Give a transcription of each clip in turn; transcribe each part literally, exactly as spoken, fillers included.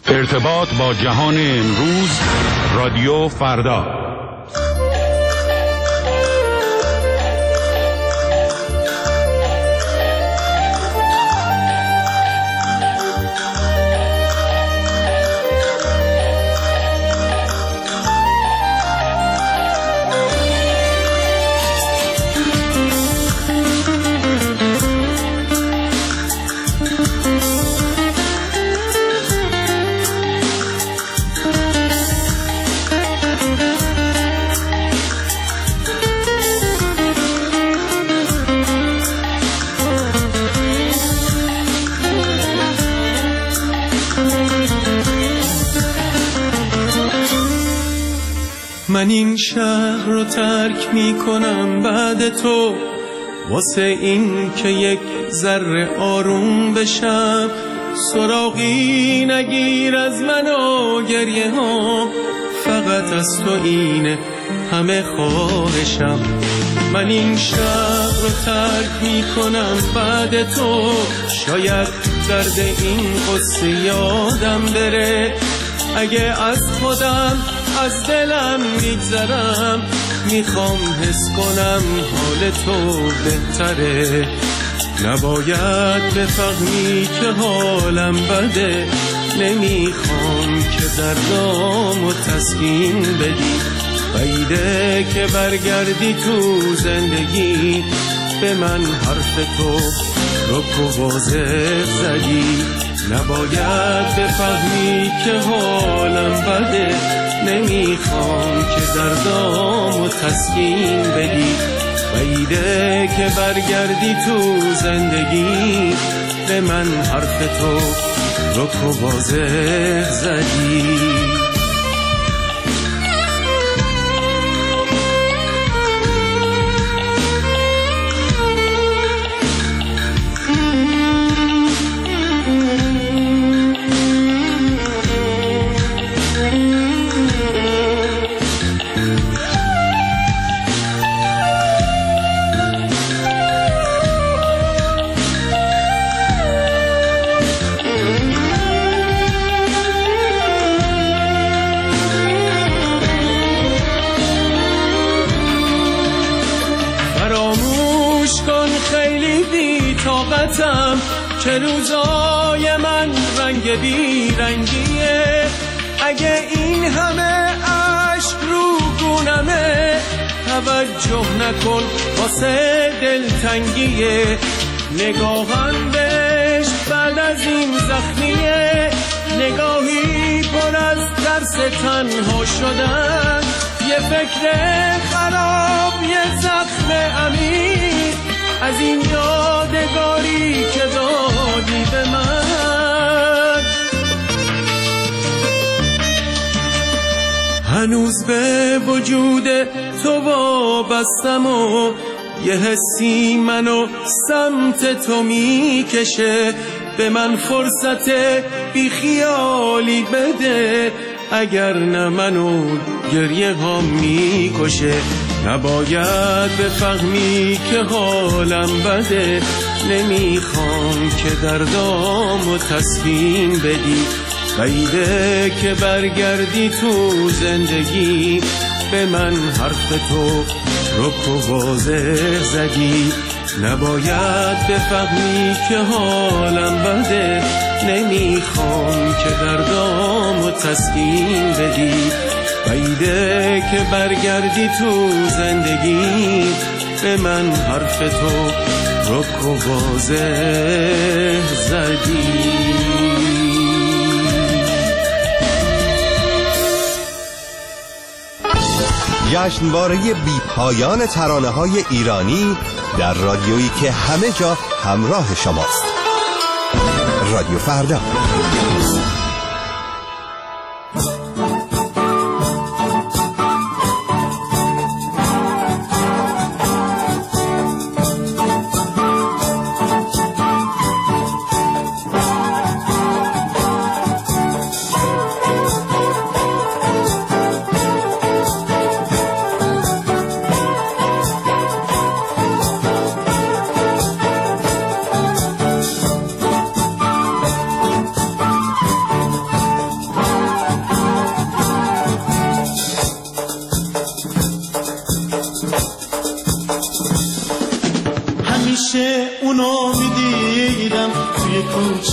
ارتباط با جهان امروز، رادیو فردا. من این شهر رو ترک می کنم بعد تو، واسه این که یک ذره آروم بشم. سراغی نگیر از من و گریه ها، فقط از تو اینه همه خواهشم. من این شهر رو ترک می کنم بعد تو، شاید درد این قصه یادم بره. اگه از خودم از دلم میگذرم، میخوام حس کنم حال تو بهتره. نباید بفهمی که حالم بده، نمیخوام که دردامو تسکین بدی. بعیده که برگردی تو زندگی، به من حرف تو رک و واضح زدی. نباید بفهمی که حالم بده، نمیخوام که دردامو تسکین بدی. بعیده که برگردی تو زندگی، به من حرف تو رک و واضح زدی. که روزای من رنگ بی رنگیه. اگه این همه عشق رو گونمه، توجه نکن واسه دلتنگیه. نگاهم بهش بعد از این زخمیه، نگاهی پر از ترس تنها شدن. یه فکر خراب، یه زخم عمیق از این یادگاری که دادی به من. هنوز به وجود تو وابستم و یه حسی منو سمت تو میکشه. به من فرصت بی خیالی بده، اگر نه منو گریه ها میکشه. نباید بفهمی که حالم بده، نمیخوام که دردامو تسکین بدی. بعیده که برگردی تو زندگی، به من حرف تو رک و واضح زدی. نباید بفهمی که حالم بده، نمیخوام که دردامو تسکین بدی. بعیده که برگردی تو زندگی، به من حرف تو رک و واضح زدی. جشنواره بی پایان ترانه‌های ایرانی در رادیویی که همه جا همراه شماست. رادیو فردا.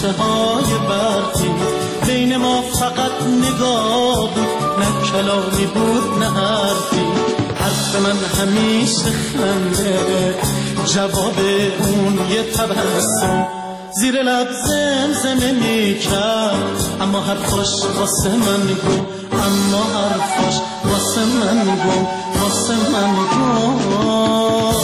خوشه های برقی، بین ما فقط نگاه بود، نه کلامی بود نه حرفی. حرف من همیشه خنده، جواب اون یه تبسم، زیر لب زمزمه میکرد، اما حرفاش واسه من گم، اما حرفاش واسه من گم، واسه من گم.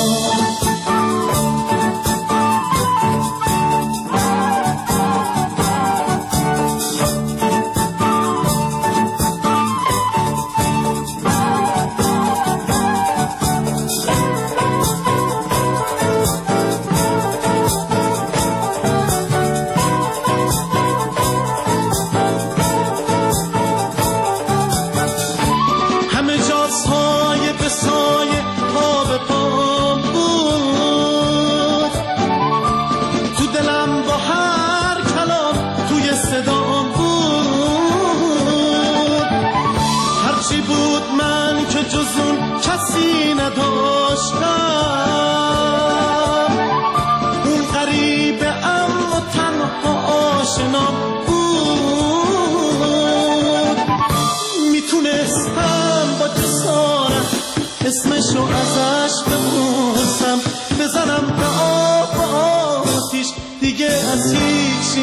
اسمشو ازش بپرسم، بزنم به آب و آتیش، دیگه از هیچی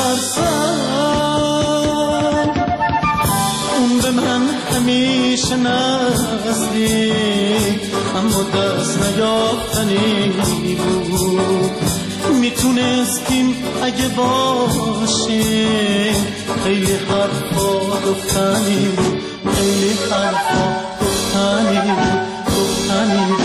نترسم. اون به من همیشه نزدیک، اما دست نیافتنی بود. میتونستیم اگه باشیم، خیلی حرفا گفتنی بود، خیلی حرفا گفتنی بود، گفتنی بود.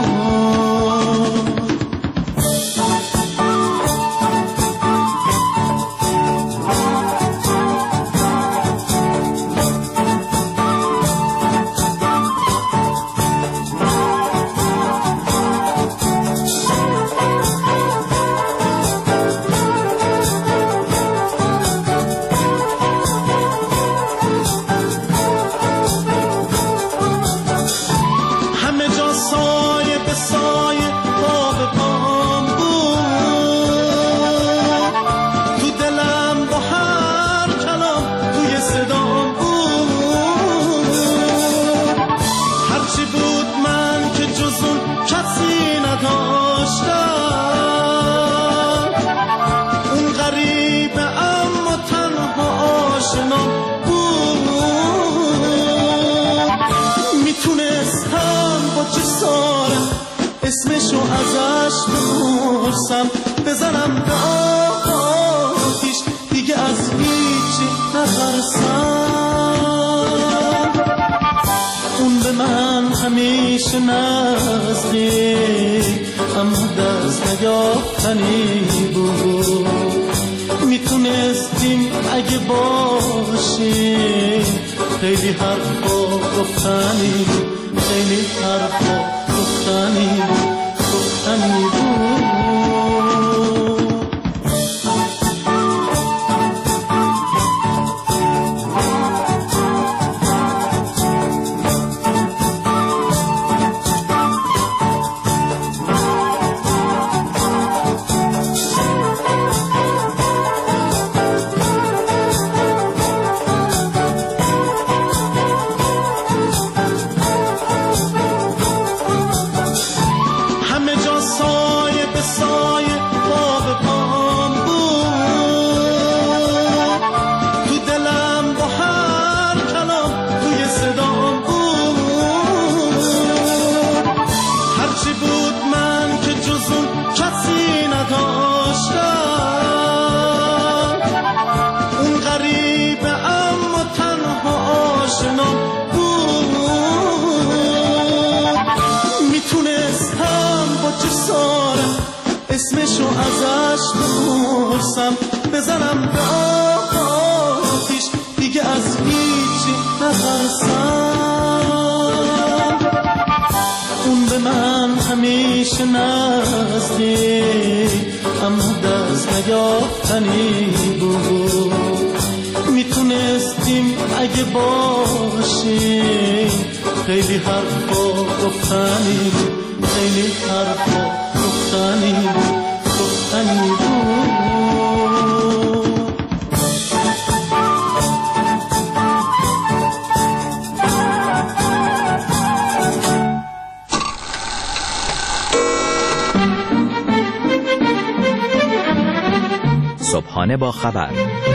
اسمشو ازش بپرسم، بزنم به آب آتیش، دیگه از هیچی نترسم. اون به من همیشه نزدیک، اما دست نیافتنی بود. میتونستیم اگه باشیم، خیلی حرفا گفتنی، خیلی حرفا گفتنی بود، گفتنی بود. اسمشو ازش بپرسم، بزنم به آب آتیش، دیگه از هیچی نترسم. اون به من همیشه نزدیک، اما دست نیافتنی بود. میتونستیم اگه باشیم، خیلی حرفا گفتنی، خیلی حرفا گفتنی بود، گفتنی بود. صبحانه با خبر،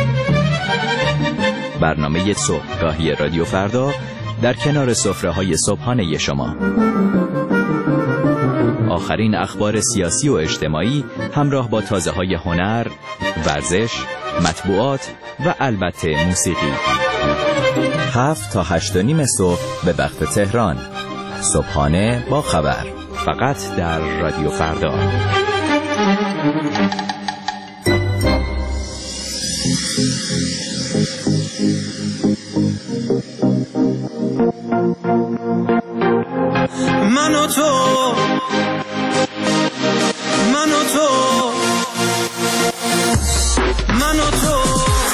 برنامه صبحگاهی رادیو فردا در کنار سفره‌های صبحانه شما. آخرین اخبار سیاسی و اجتماعی همراه با تازه‌های هنر، ورزش، مطبوعات و البته موسیقی. هفت تا هشت و نیم صبح به وقت تهران. صبحانه با خبر، فقط در رادیو فردا. من و تو من و تو من و تو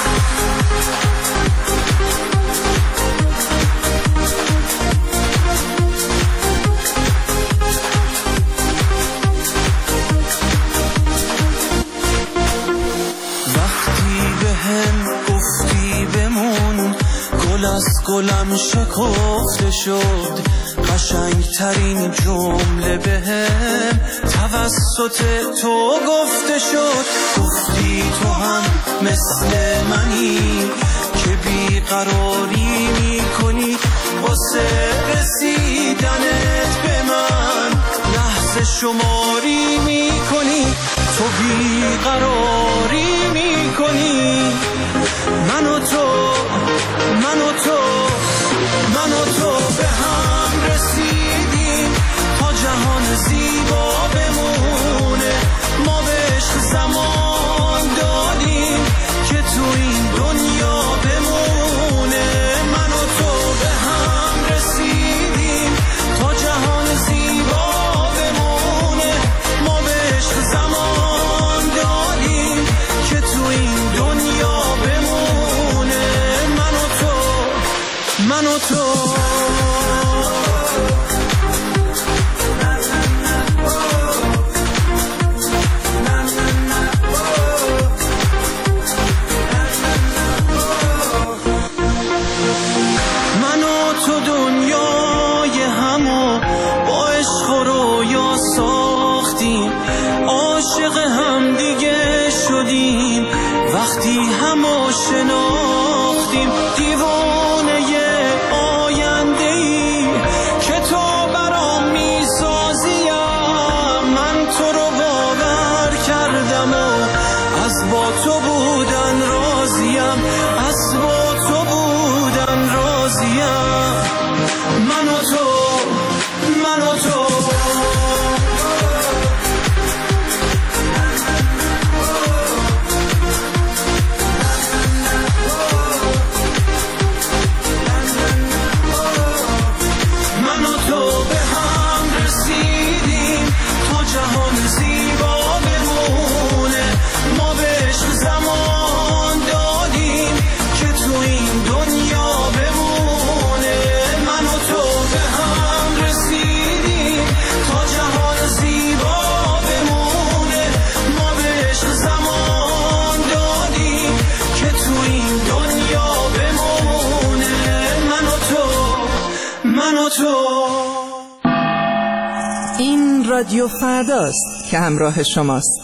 وقتی به هم گفتی بمون، گل از گلم شکفته شد. قشنگ ترین جمله به هم توسط تو گفته شد. گفتی تو هم مثل منی که بیقراری میکنی واسه رسیدنت به من، لحظه شماری میکنی، تو بیقراری میکنی. من و تو من و تو من و تو به هم رسیدیم تا جهان زیبا بمونه. ما به عشق زمان دادیم که تو این دنیا بمونه. من و تو به هم رسیدیم تا جهان زیبا بمونه. ما به عشق زمان دادیم که تو این دنیا بمونه. من و تو من و تو وقتی همو شناختیم، دیوانه آینده‌ای که تو برام میسازیم. من تو رو باور کردم و از با تو بودن راضیم، از با تو بودن راضیم. من و تو من و تو این رادیو فرداست که همراه شماست.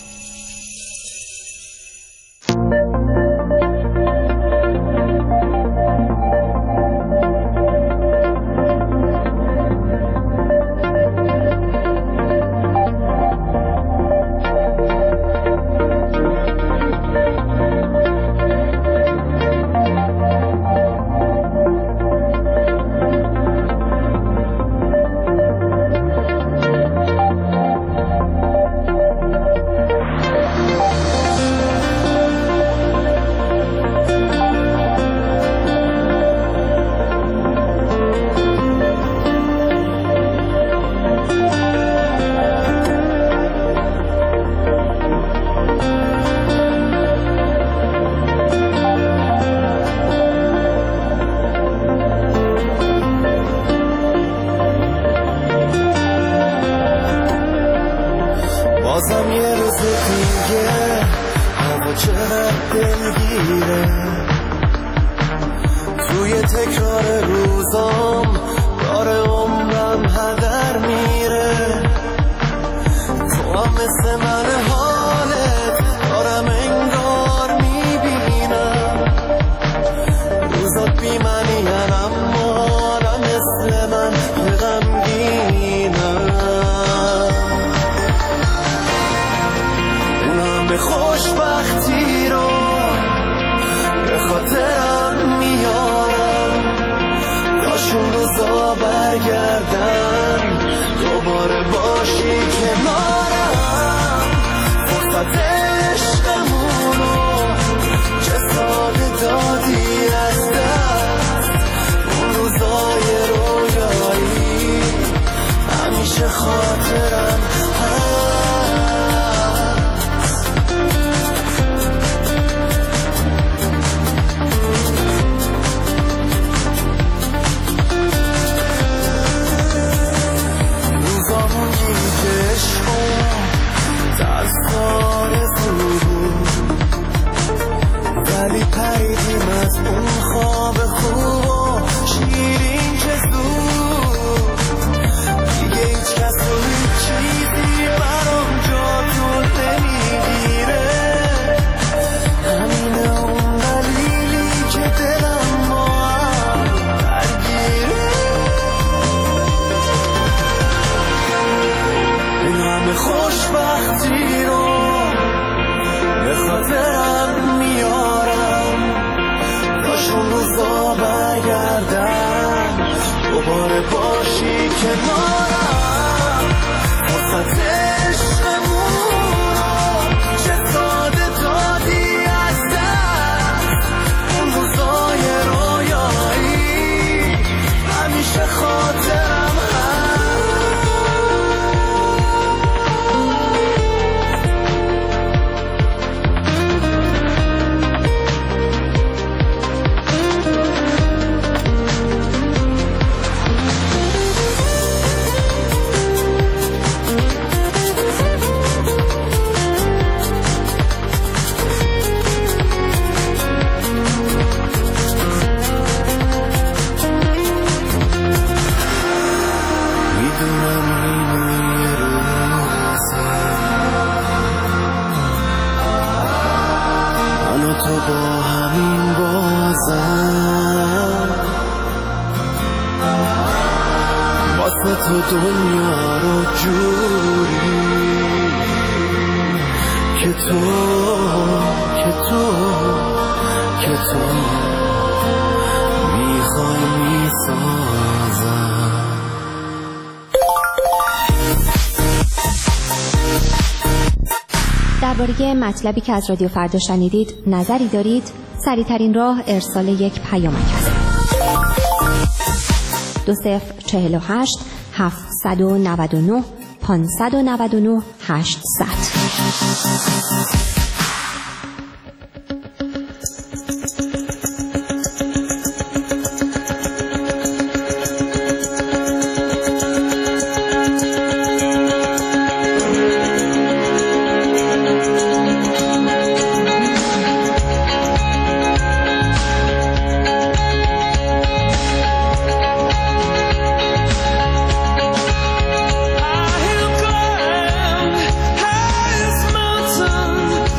بازم یه روز دیگه هوا چقدر دلگیره، توی تکرار روزام داره عمرم هدر میره. تو هم مثل من حالت دارم انگار پریدیم از اون خواب خوب و شیرین که زود دیگه هیچ کس و هیچ چیزی برام جا تو نمیگیره. همین اون دلیلی که دلم با هم درگیره. این همه خوشبختی رو به خاطرم میارم، کاشون روزا برگردم دوباره باشی کنارم. وسط عشقمون رو چه ساده دادی از دست، اون روزای رویایی همیشه خاطرم هست. تو با همین بازم واسه تو دنیا رو جوری که تو که تو که تو میخوای میسازم. درباره مطلبی که از رادیو فردا شنیدید نظری دارید؟ سریع‌ترین راه ارسال یک پیامک است. دو صفر چهل و هشت هفتصد و نود و نه پانصد و نود و نه هشتصد. I am grand, highest mountain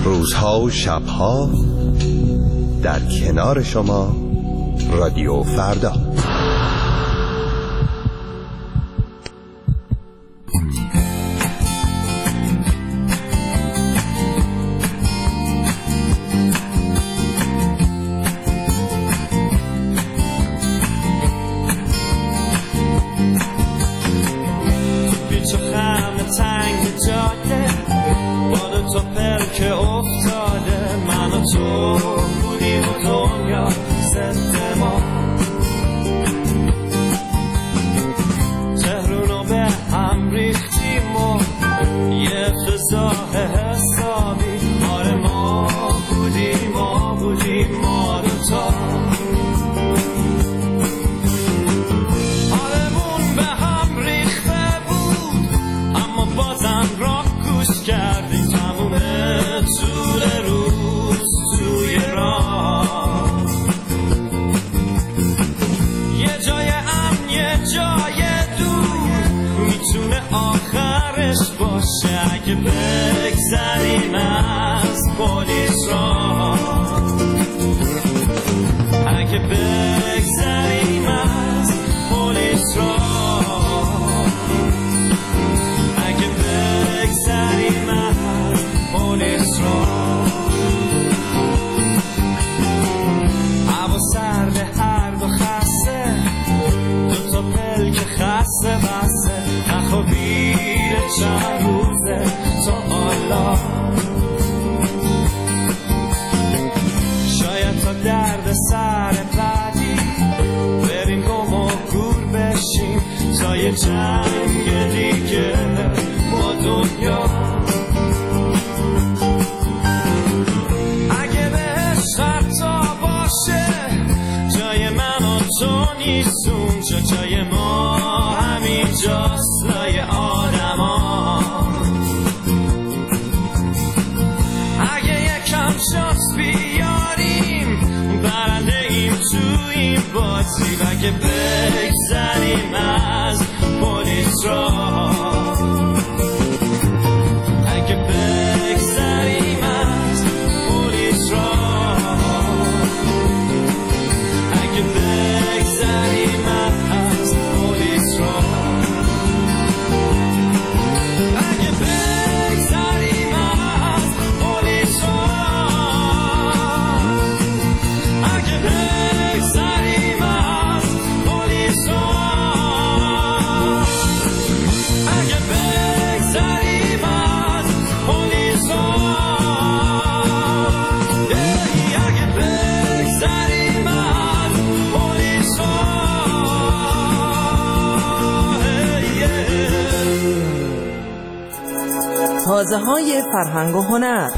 روزها و شبها در کنار شما رادیو فردا. تازه‌های فرهنگ و هنر.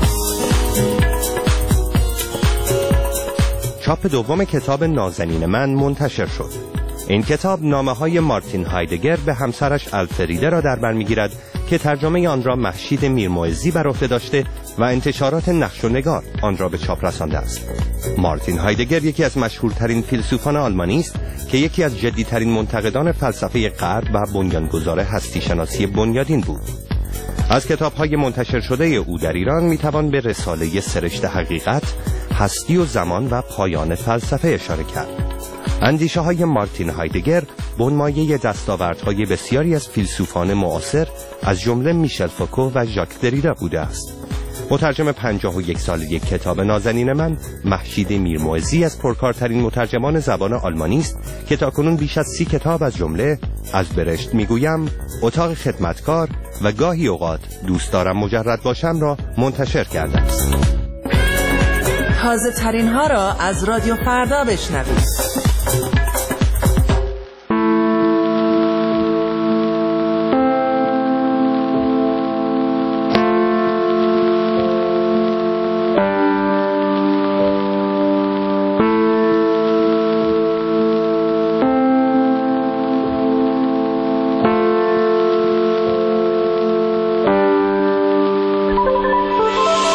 چاپ دوم کتاب نازنین من منتشر شد. این کتاب نامه‌های مارتین هایدگر به همسرش الفریده را در بر می‌گیرد که ترجمه آن را مهشید میرمعزی بر عهده داشته و انتشارات نقش و نگار آن را به چاپ رسانده است. مارتین هایدگر یکی از مشهورترین فیلسوفان آلمانی است که یکی از جدی‌ترین منتقدان فلسفه غرب و بنیانگذار هستی شناسی بنیادین بود. از کتاب‌های منتشر شده او در ایران می‌توان به رساله سرشت حقیقت، هستی و زمان و پایان فلسفه اشاره کرد. اندیشه‌های مارتین هایدگر بنمایه دستاوردهای بسیاری از فیلسوفان معاصر از جمله میشل فوکو و ژاک دریدا بوده است. مترجم پنجاه و یک ساله کتاب نازنین من، مهشید میرمعزی از پرکارترین مترجمان زبان آلمانی است که تاکنون بیش از سی کتاب از جمله از برشت میگویم، اتاق خدمتکار و گاهی اوقات دوست دارم مجرد باشم را منتشر کرده است. تازه ترین ها را از رادیو فردا بشنوید.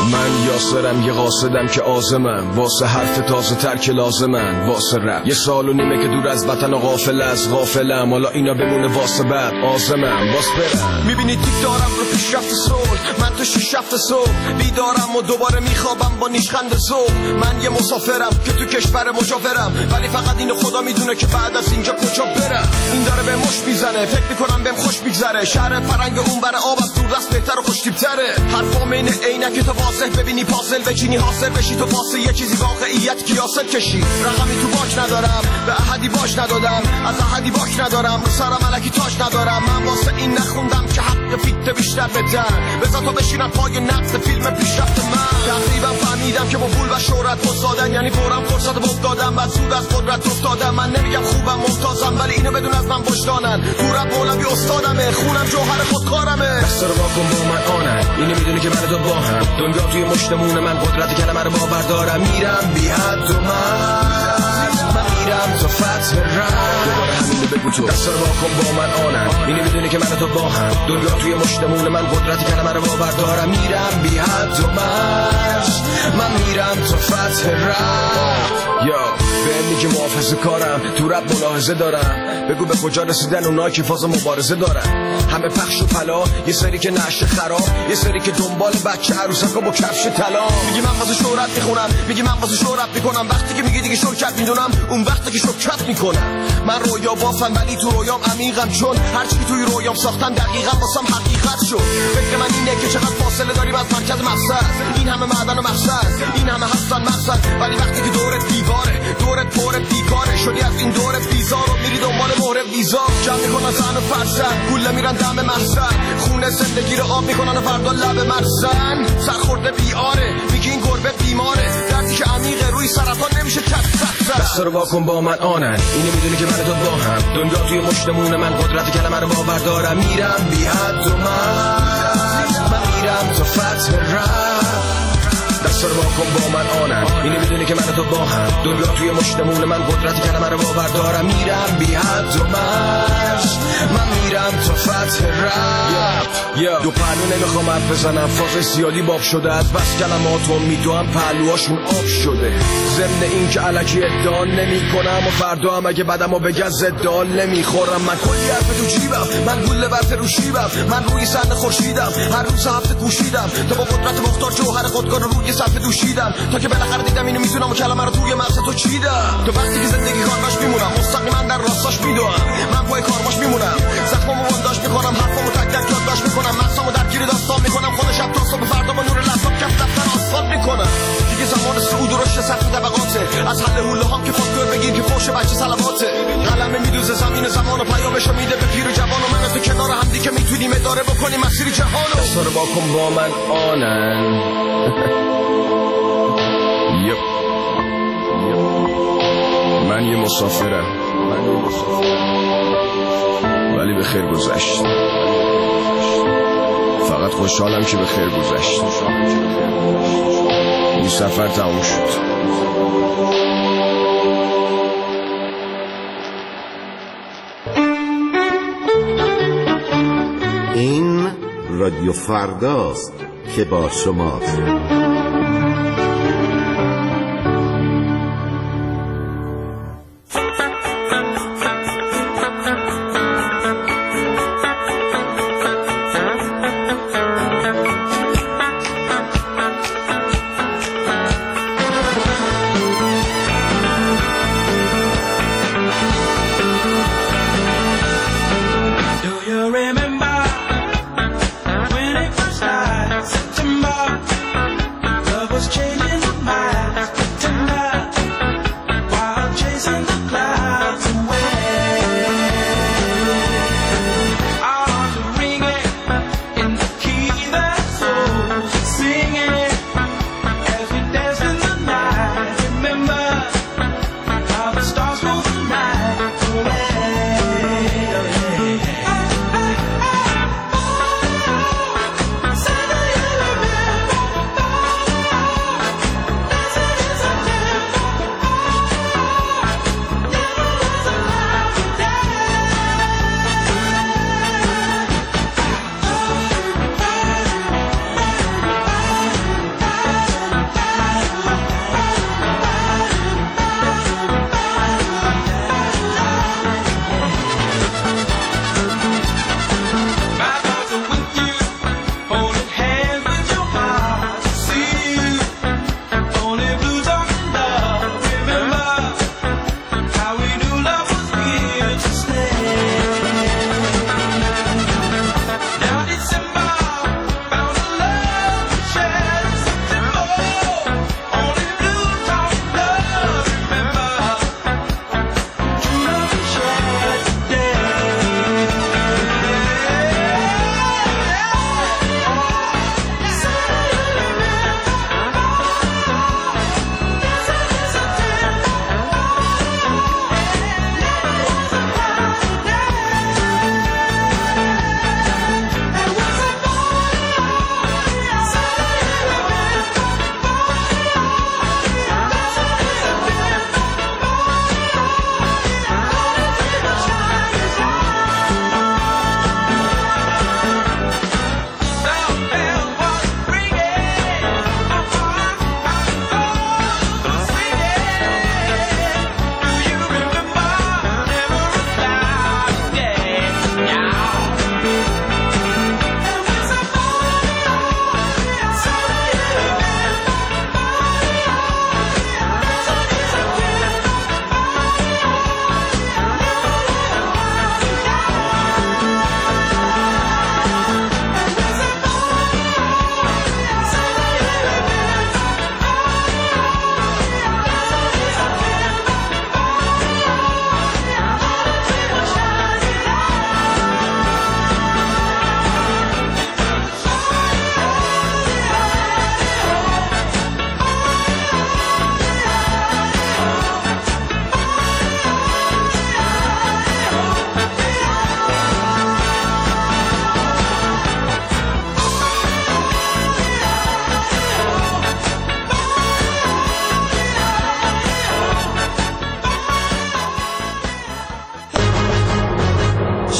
من یاسرم یه قاصدم که آزمم واسه حرف تازه تر که لازمن واسه رپ یه سال و نیمه که دور از وطن و غافل از غافلم حالا اینا بمونه واسه بعد آزمم واس برم. میبینی تیک دارم رو پیشرفت صلح من تو شیش هفت صبح بیدارم و دوباره میخوابم با نیشخند صبح. من یه مسافرم که تو کشور مجاورم ولی فقط اینو خدا میدونه که بعد از اینجا کجا برم. این داره به مش میزنه فکر میکنم بهم خوش میگذره شهر فرنگ اون بر آب از دور دست بهتر و خوشتیب‌تره. حرفام اینه عینک تو واضح ببینی پازل بچینی حاصل بشی تو واسه یه چیزی واقعیت کیاست کشی. رقمی تو باک ندارم به احدی باش ندادم از احدی باک ندارم رو سرم الکی تاج ندارم. من واسه این نخوندم که حق فیت بیشتر بدن بذار تا بشینم پای نقد فیلم پیشرفت من. تقریبا فهمیدم که با پول و شهرت مزدادن یعنی فورم فرصت افتادم بعد سود از قدرت افتادم. من نمیگم خوبم ممتازم ولی اینو بدون از من وجدانن تو رپ مولوی استادمه خونم جوهر خودکارمه. دست رو واکن با من آنن اینو میدونی که من تو با هم دنیا توی مشتمون من قدرت کلمه رو باور دارم. میرم بی حد و من من میرم تا فتح رم دوباره همینو بگو تو. دست رو واکن با من آنن اینو میدونی که من تو با هم دنیا توی مشتمون من قدرت کلمه رو باور دارم. میرم بی حد و من من میرم تا فتح رم. یا به میگه محافظه کارم تو رپ ملاحظه دارم بگو به کجا رسیدن اونایی که فاز مبارزه دارن. همه پخش و پلا یه سری که نشه خراب یه سری که دنبال بچه عروسکا با کفش طلا. میگی من واسه شهرت میخونم میگی من واسه شهرت میکنم وقتی که میگی دیگه شرکت میدونم اون وقتی که شرکت میکنم. من رویا بافم ولی تو رویام عمیقم چون هرچی که توی رویام ساختن دقیقاً واسم حقیقت شد. فکر من اینه که چقدر فاصله داریم از مرکز مقصد این همه معدن و مقصد این همه هستن مقصد ولی وقتی که دورت دیواره دورت پر بیکاره شدی از این دور بیزار و میری دنبال مهر ویزا. جمع میکنن زن و فرزن گوله میرن دم محزن خونه زندگی رو آب میکنن و فردا لب مرزن. سرخورده بیاره میگی این گربه بیماره دردی که عمیقه روی سرطان نمیشه کت کت. دست رو واکن با من آنن اینو میدونی که من تو با هم دنیا توی مشتمون من قدرت کلمه رو باور دارم. میرم بی حد و من من میرم تا فتح رم. دست رو واکن با من آنن اینو میدونی که من تو با هم دنیا توی مشتمون من قدرت کلمه رو باور دارم. میرم بی حد و من من میرم تا فتح رم. دو پهلو نمیخوام حرف بزنم فاز زیادی باب شده از بس کلماتو میدوام پهلوهاشون آب شده. ضمن این که الکی ادعا نمی کنم و فردا هم اگه بدم و بگن زدال نمیخورم. من کلی حرف تو جیبم من گوله برف رو شیبم من روی سن خورشیدم هر روز هفته کوشیدم تا با قدرت مختار جوهر خودکار رو روی صفحه دوشیدم تا که بالاخره دیدم اینو میتونم و کلمه رو توی مغز تو چیدم. تو وقتی که زندگی کارماش میمونم مستقیما در راستاش میدوام من پای کارماش میمونم زخمامو بنداش میکنم حرفامو تک تک یادداشت میکنم مغزامو درگیر داستان میکنم خودش شب تا صبح فردا با نور لپتاپ کف دفتر آسفالت میکنم. دیگه زمان صعود و رشد سطح طبقاته از حل حوله هام که فاکتور بگیر که فوش بچه صلواته. قلم میدوزه زمین زمان و پیامشو میده به پیر و جوان و من تو کنار هم دیگه میتونیم اداره بکنیم مسیر جهانو. دست رو واکن با من آنن یپ من یه مسافرم ولی به خیر گذشت. فقط خوشحالم که به خیر گذشت. این سفر تموم شد. این رادیو فرداست که با شماست.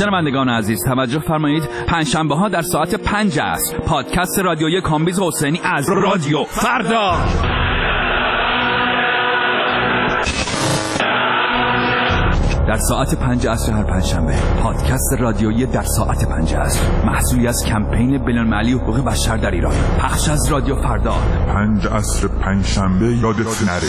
شنوندگان عزیز توجه فرمایید، پنجشنبه ها در ساعت پنج است پادکست رادیویی کامبیز حسینی از رادیو فردا. در ساعت پنج عصر هر پنجشنبه پادکست رادیویی در ساعت پنج عصر، محصولی از کمپین بین‌المللی حقوق بشر در ایران، پخش از رادیو فردا. پنج عصر پنجشنبه یادت نره.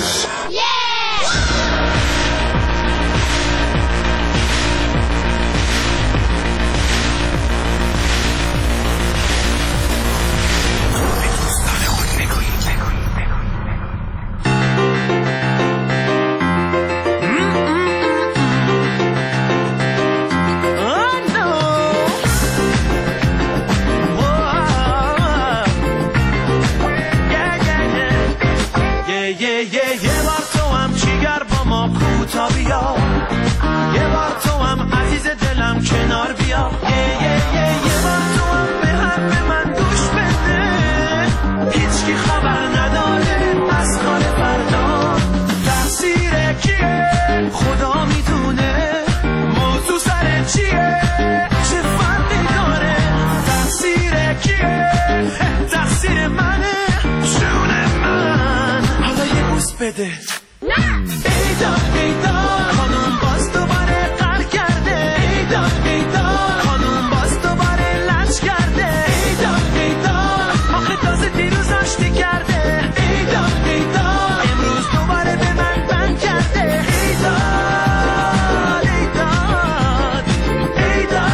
بده ایدا ایدا خانوم باز دوباره قر کرده، ایدا ایدا خانوم باز دوباره لج کرده، ایدا ایدا آخه تازه دیروز آشتی کرده، ایدا ایدا امروز دوباره به من بند کرده، ایدا ایدا ایدا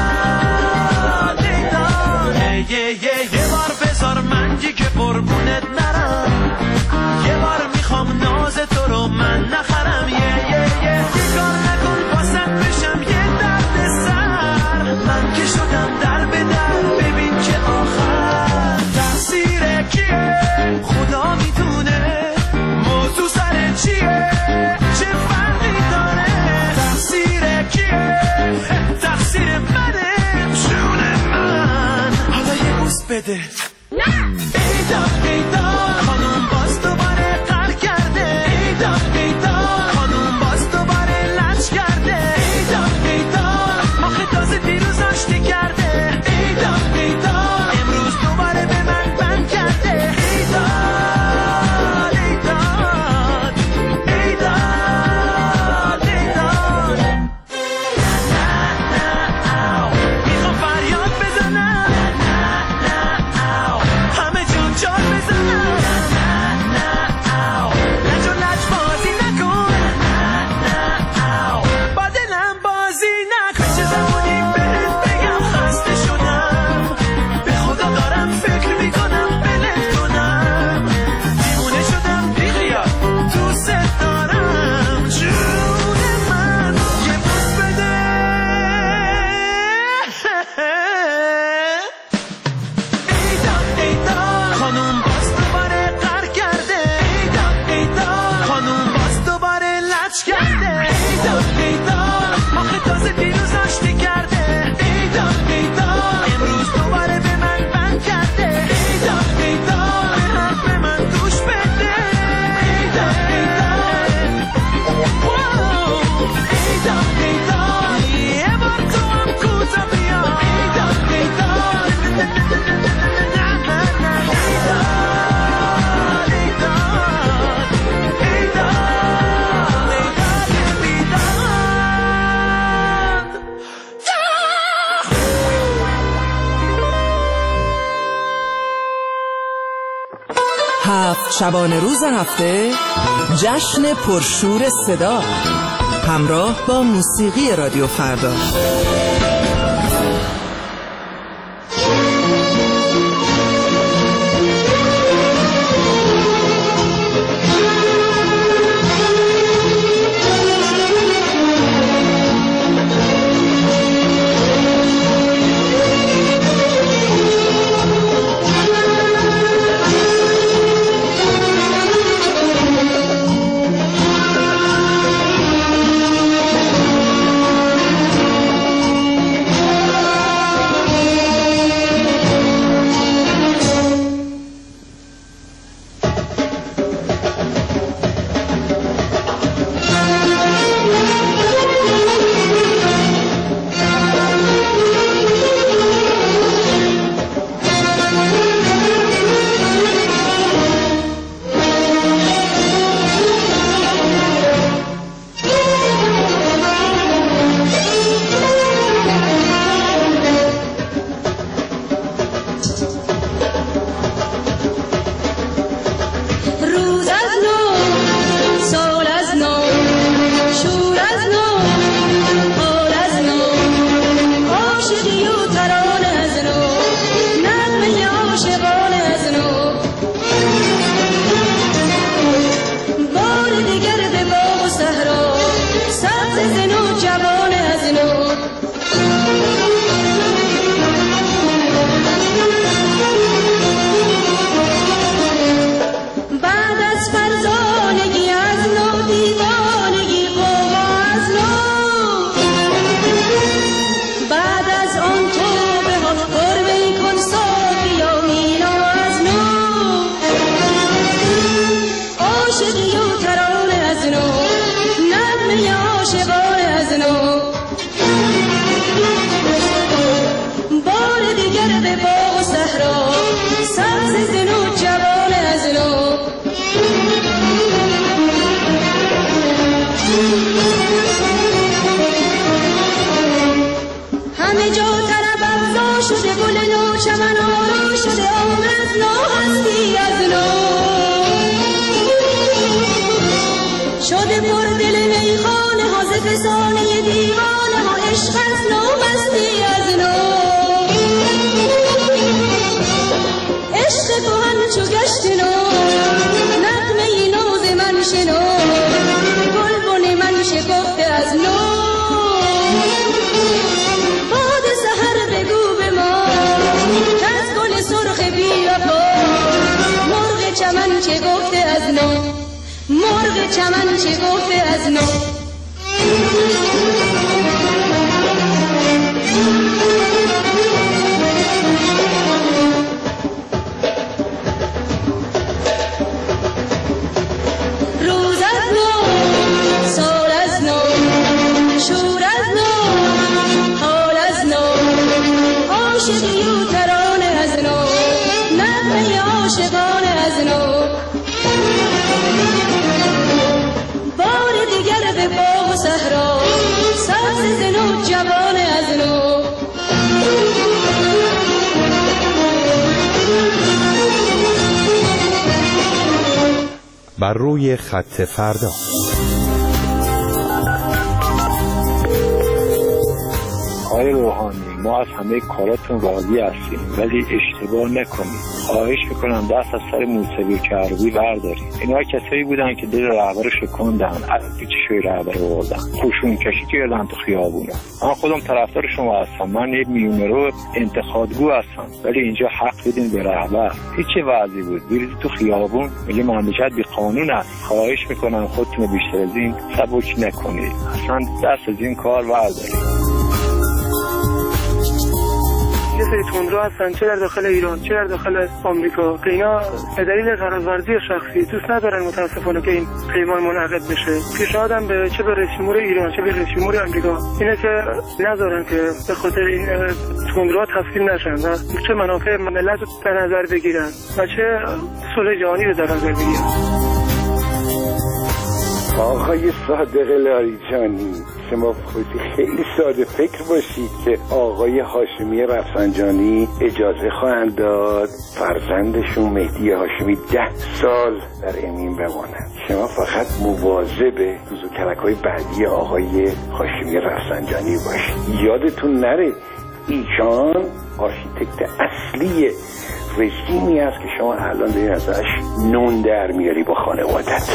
ایدا یه یه یه بار بذار من دیگه قربونت نرم، یه بار میخوام ناز تو رو من نخرم، یه یه یه دیگار نکن واسط بشم یه درد سر، من که شدم در به در، ببین که آخر تقصیر کیه خدا میدونه، موضوع سر چیه چه فرقی داره، تقصیر کیه تقصیر منه جون من، حالا یه بوس بده ایدا ایدا خانوم باز دوباره قر کرده، ایدا ایدا خانوم باز دوباره لج کرده، ایدا ایدا آخه تازه دیروز آشتی کرده، ایدا ایدا امروز دوباره به من بند کرده، ایدا ایدا ایدا ایدا میخوام فریاد بزنم، همه جون جان بزنم، لج و لج بازی نکن، با دلم بازی نکن، چه زمانی بهت بگم خسته شدم، به خدا دارم فکر میکنم بلت کنم، دیوونه شدم بیخیال دوست دارم جون من، یه بوس بده ایدا ایدا خانوم باز دوباره قر کرده، ایدا ایدا خانوم باز دوباره لج کرده، ایدا ایدا آخه تازه دیروز آشتی کرده، ایدا ایدا امروز دوباره به من بند کرده، ایدا ایدا به حرف من گوش بده، ایدا ایدا واو ایدا ایدا یه بار تو هم کوتا بیا، ایدا ایدا هفت شبانه روز هفته جشن پرشور صدا همراه با موسیقی رادیو فردا. سبز زنو جوان از نو. بعد از فرزانگی از نو دیوانگی قوما از نو. بعد از آن توبه ها قربه کن صافی و مینا از نو. عاشقی و ترانه از نو، نغمه عاشقانه از نو. بار دیگر به باغ و صحرا سبز زنو جوان از نو. همه جا طرب افزا شده گل نو، چمن آرا شده عمر از نو، هستی از نو. شده پر دل میخانه ها ز فسانه دیوانه ها، عشق از نو مستی از نو. عشق کهن چو گشت نو، نغمه نو ز من شنو. گلبن من شکفته از نو، باد سحر بگو به ما کز گل سرخ بی وفا. مرغ چمن چه گفته از نو، مرغ چمن چه گفته از نو. روز از نو، سال از نو، شور از نو، حال از نو. عاشقی و ترانه از نو، نغمه عاشقانه از نو. بار دیگر به باغ و صحرا سبز زنو جوان از نو. بر روی خط فردا. آقای روحانی، ما از همه کاراتون راضی هستیم ولی اشتباه نکنید. خواهش میکنم دست از سر موسیقی کروبی بردارید. اینا کسایی بودن که دل رهبر رو شکوندن، از پیچ شوی رهبر رو بردن، خوشون کشی کردن تو خیابونا. من خودم طرفدار شما هستم، من یک میونرو انتخابگو هستم، ولی اینجا حق بدین به رهبر. هیچ وضعی بود برید تو خیابون میگه مملکت بی قانون است. خواهش میکنم خودتون بیشتر از این سبک نکنید، اصلا دست از این کار بردارید. یه سری تندرو هستن، چه در داخل ایران چه در داخل آمریکا، که اینا به دلیل قراردادی شخصی دوست ندارن متاسفانه که این پیمان منعقد بشه. پیشنهادم به چه به رئیس جمهور ایران چه به رئیس جمهور آمریکا اینه که نذارن که به خاطر این تندروها تفصیل نشن و چه منافع ملت رو در نظر بگیرن و چه صلح جهانی رو در نظر بگیرن. آقای صادق لاریجانی، شما خودی خیلی ساده فکر باشید که آقای هاشمی رفسنجانی اجازه خواهند داد فرزندشون مهدی هاشمی ده سال در امین بمانند. شما فقط مواظب زوکلک‌های بعدی آقای هاشمی رفسنجانی باشید. یادتون نره ایشان آرشیتکت اصلی رژیمی است که شما الان دارید ازش نون در میاری با خانوادت.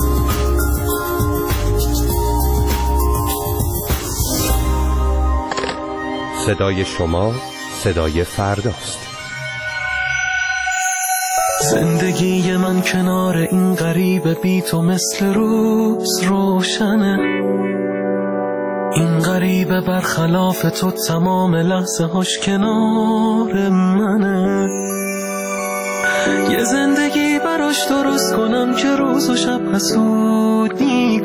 صدای شما صدای فرداست. زندگی من کنار این غریبه بی تو مثل روز روشنه. این غریبه برخلاف تو تمام لحظه هاش کنار منه. یه زندگی براش درست کنم که روز و شب حسودی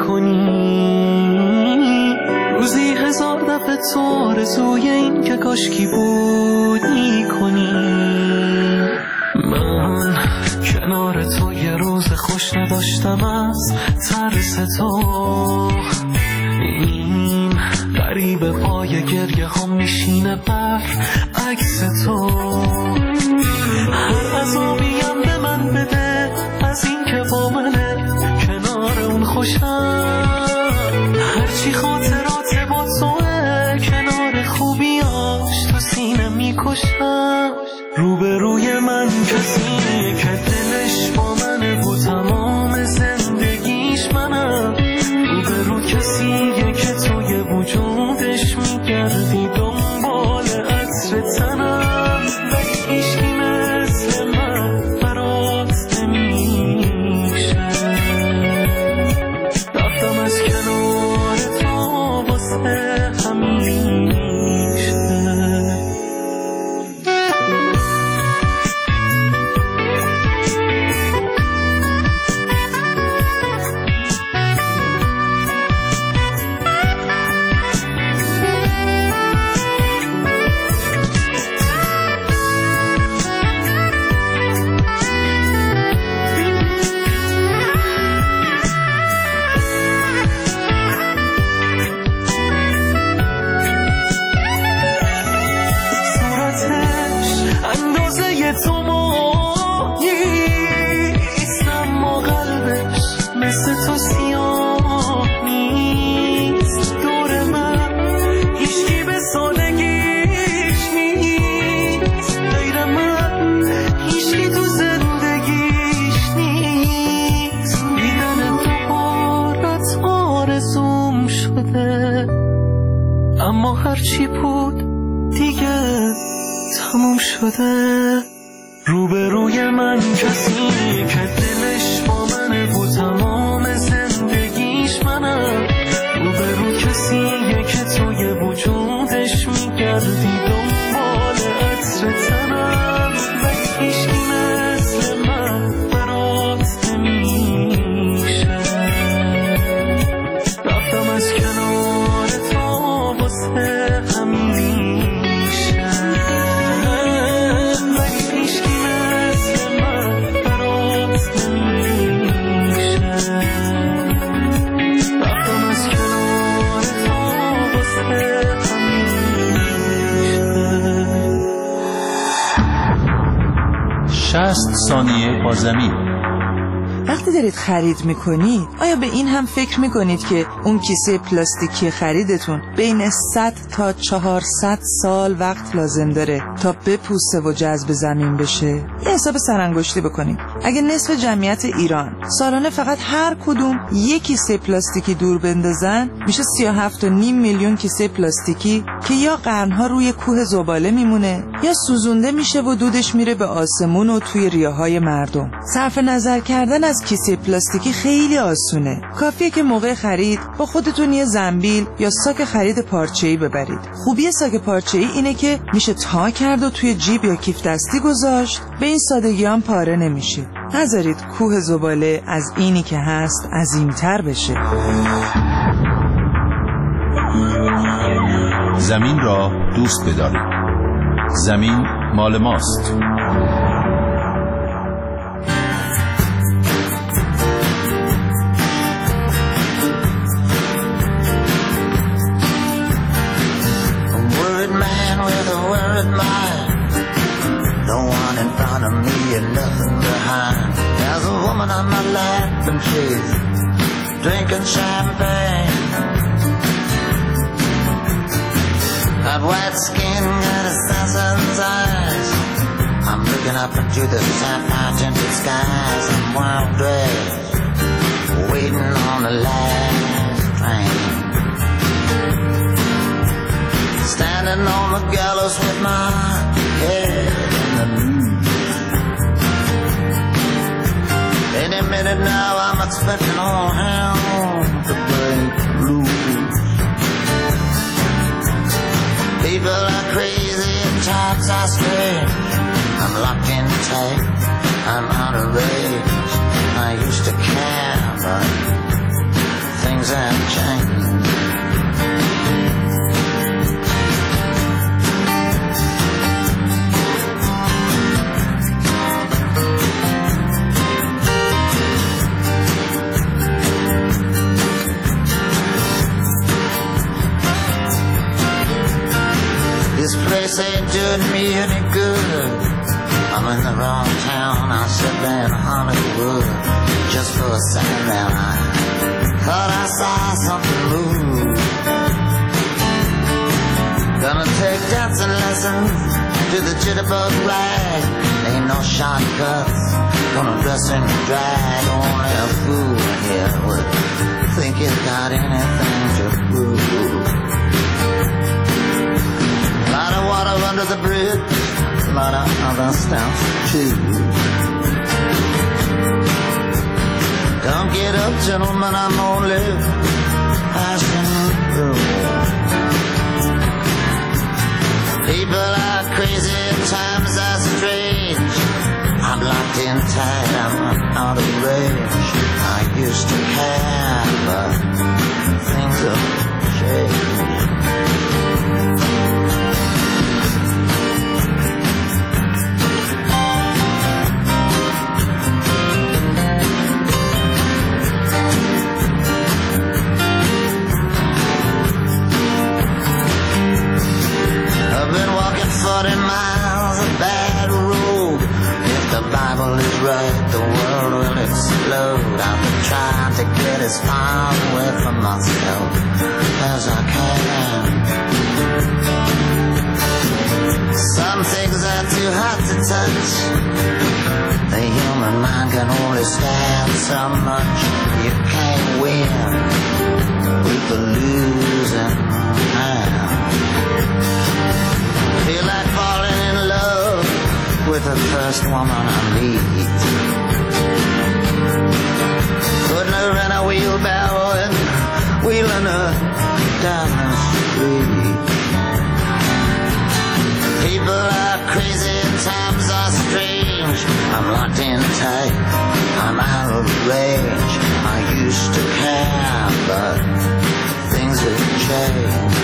کنی. روزی هزار دفعه تو آرزوی این که کاشکی بودی کنی. من کنار تو یه روز خوش نداشتم از ترس تو. این غریب پای گریه هم میشینه بر عکس تو. هر عذابیم به من بده از این که با منه کنار اون خوشم. هرچی خاطرات با توه کنار خوبیاش تو سینه میکشم. روبروی من کسیه که دلش با منه و تمام زندگیش منم. روبرو کسیه شده. روبروی من کسی که دلش با منه و تمام زندگیش منم. روبرو کسیه که توی وجودش میگردی دنبال عطر تنم. ولی هیچکی مثل من برات نمیشه. رفتم از کنار تو واسه همیشه. ولی هیچکی مثل من برات نمیشه. رفتم از کنار تو واسه شصت ثانیه با زمین. وقتی دارید خرید میکنید آیا به این هم فکر میکنید که اون کیسه پلاستیکی خریدتون بین صد تا چهارصد سال وقت لازم داره تا بپوسه و جذب زمین بشه؟ یه حساب سرانگشتی بکنید. اگه نصف جمعیت ایران سالانه فقط هر کدوم یک کیسه پلاستیکی دور بندازن میشه سی و هفت و نیم میلیون کیسه پلاستیکی که یا قرنها روی کوه زباله میمونه یا سوزونده میشه و دودش میره به آسمون و توی ریه‌های مردم. صرف نظر کردن از کیسه پلاستیکی خیلی آسونه. کافیه که موقع خرید با خودتون یه زنبیل یا ساک خرید پارچه‌ای ببرید. خوبی ساک پارچه‌ای اینه که میشه تا کرد و توی جیب یا کیف دستی گذاشت. به این سادگی هم پاره نمیشه. نذارید کوه زباله از اینی که هست عظیم‌تر بشه. زمین را دوست بدارید. زمین مال ماست. No one in front of me and nothing behind. There's a woman on my lap and she's drinking champagne. Got white skin, got assassin's eyes. I'm looking up into the sapphire tinted skies. I'm wild dressed, waiting on the last train. Standing on the gallows with my head in the news. Any minute now I'm expecting all hell to break loose. People are crazy and times are strange. I'm locked in tight, I'm out of range. I used to care, but things have changed. This place ain't doing me any good. I'm in the wrong town, I should be in Hollywood. Just for a second there I thought I saw something move. Gonna take dancing lessons to the jitterbug rag. Ain't no shortcuts, gonna dress in drag. Only a fool here would think he's got anything to prove. A lot of water under the bridge, a lot of other stuff too. Don't get up, gentlemen, I'm only passing through. People are crazy, times are strange. I'm locked in tight, I'm out of range. I used to care, but things have changed. forty miles of bad road. If the Bible is right, the world will explode. I've been trying to get as far away from myself as I can. Some things are too hot to touch. The human mind can only stand so much. You can't win with the losing hand. Feel like falling in love with the first woman I meet. Putting her in a wheelbarrow and wheeling her down the street. People are crazy and times are strange. I'm locked in tight, I'm out of range. I used to care, but things have changed.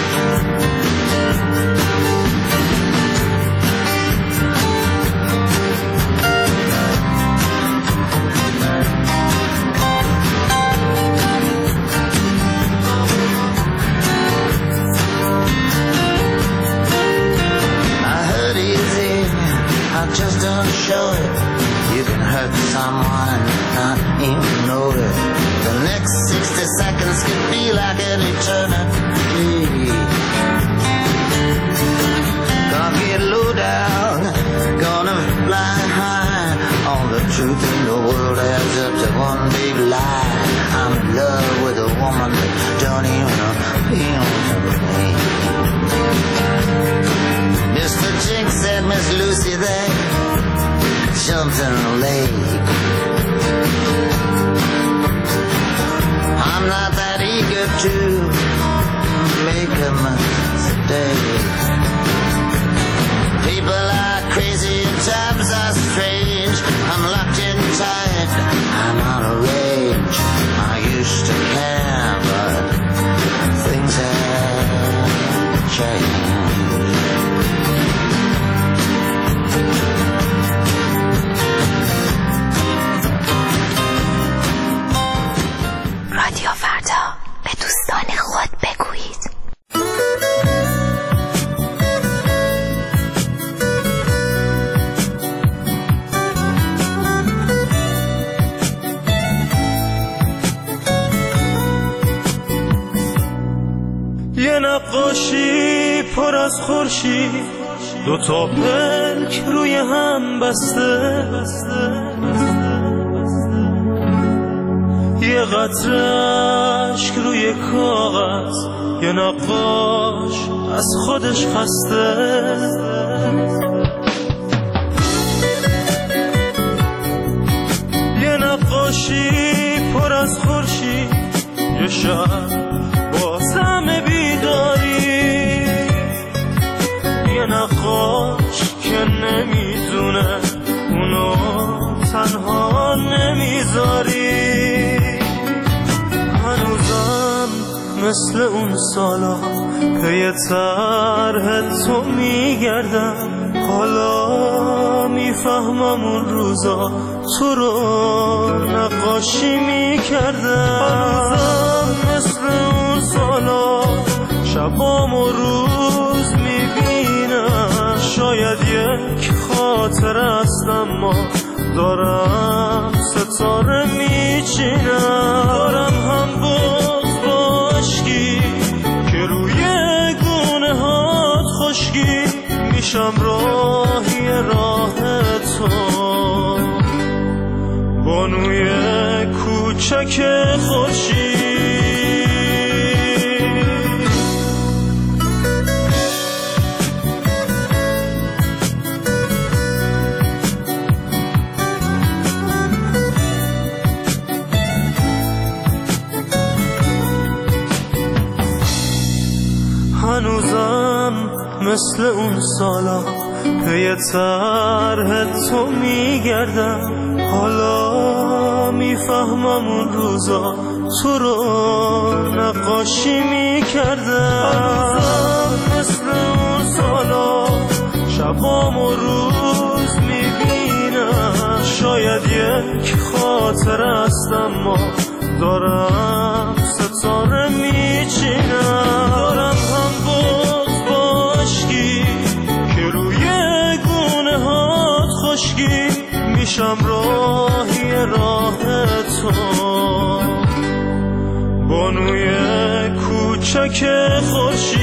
Just don't show it. You can hurt someone and not even know it. The next sixty seconds can be like an eternity. Gonna get low down, gonna fly high. All the truth in the world adds up to one big lie. I'm in love with a woman that don't even appeal to me. Mister Jinx and Miss Lucy, they jumped in the lake. I'm not that eager to make a mistake. People are crazy and times are strange. I'm locked in tight, I'm out of range. I used to care, but things have changed. رادیو فردا، به دوستان خود بگویید. یه نقاشی پر از خورشید، دو تا پلک روی هم بسته، یه قطره اشک روی کاغذ، یه نقاش از خودش خسته. یه نقاشی پر از خورشید، یه شب باز همه بیداری، یه نقاش که نمیدونه اونو تنها نمیذاری. هنوزم مثل اون سالا پی طرح تو میگردم، حالا میفهمم اون روزا تو رو نقاشی میکردم. هنوزم مثل اون سالا شبام و روز میبینم، شاید یک خاطر است اما دارم ستاره میچینم. دارم هم باز با عشقی که روی گونه هات خشکی، میشم راهی راه تو، بانوی کوچک خوشی. هنوزم مثل اون سالا پی طرح تو میگردم، حالا میفهمم اون روزا تو رو نقاشی میکردم. هنوزم مثل اون سالا شبام و روز میبینم، شاید یک خاطر است اما دارم ستاره میچینم. دارم هم باز با عشقی که روی گونه هات خشکی، میشم راهی راه تو، بانوی کوچک خوشی.